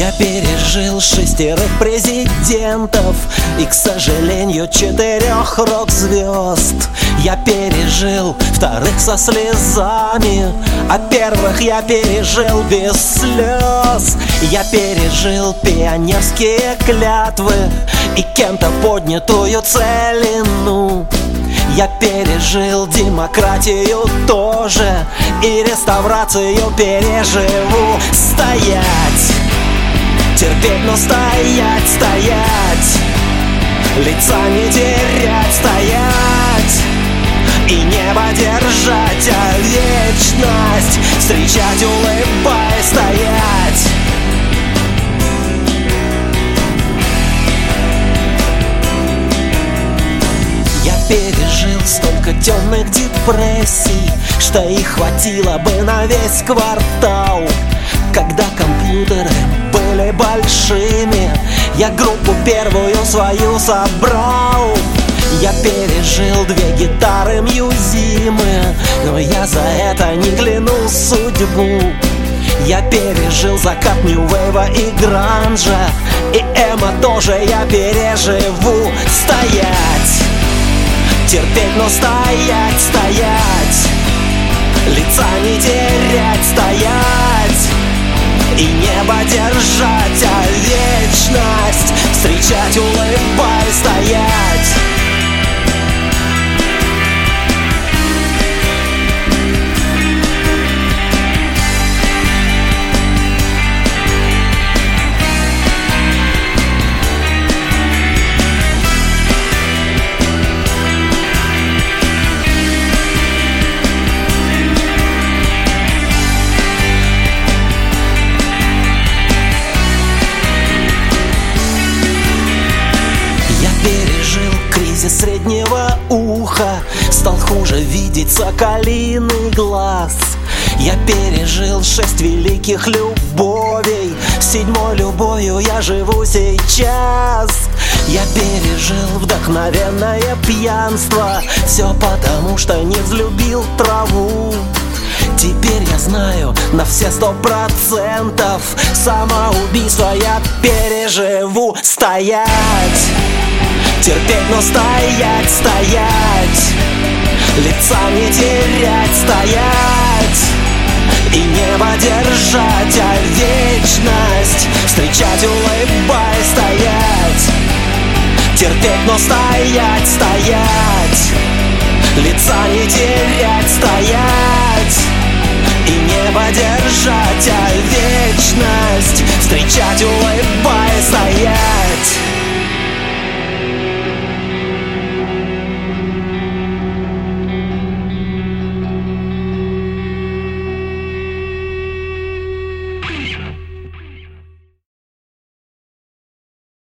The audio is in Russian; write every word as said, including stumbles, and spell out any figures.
Я пережил шестерых президентов и, к сожалению, четырех рок-звезд. Я пережил вторых со слезами, а первых я пережил без слез. Я пережил пионерские клятвы и кем-то поднятую целину. Я пережил демократию тоже и реставрацию переживу. Стоять, терпеть, но стоять, стоять, лица не терять, стоять и небо держать, а вечность встречать, улыбаясь, стоять. Я пережил столько темных депрессий, что их хватило бы на весь квартал. Когда компьютеры были большими, я группу первую свою собрал. Я пережил две гитары Мьюзимы, но я за это не клянул судьбу. Я пережил закат нью-вейва и гранжа, и эмо тоже я переживу. Стоять, терпеть, но стоять, стоять, лица не терять, стоять и небо держать, а вечность встречать, улыбаясь, стоять. Кризис среднего уха, стал хуже видеть соколиный глаз. Я пережил шесть великих любовей, седьмой любовью я живу сейчас. Я пережил вдохновенное пьянство, все потому, что не взлюбил траву. Теперь я знаю на все сто процентов, самоубийство я переживу. Стоять, терпеть, но стоять, стоять, лица не терять, стоять и небо держать, а вечность встречать, улыбаясь, стоять. Терпеть, но стоять, стоять, лица не терять, стоять и небо держать, а вечность встречать, улыбаясь, стоять.